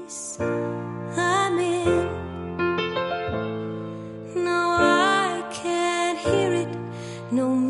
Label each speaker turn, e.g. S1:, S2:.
S1: place I'm in. No, I can't hear it no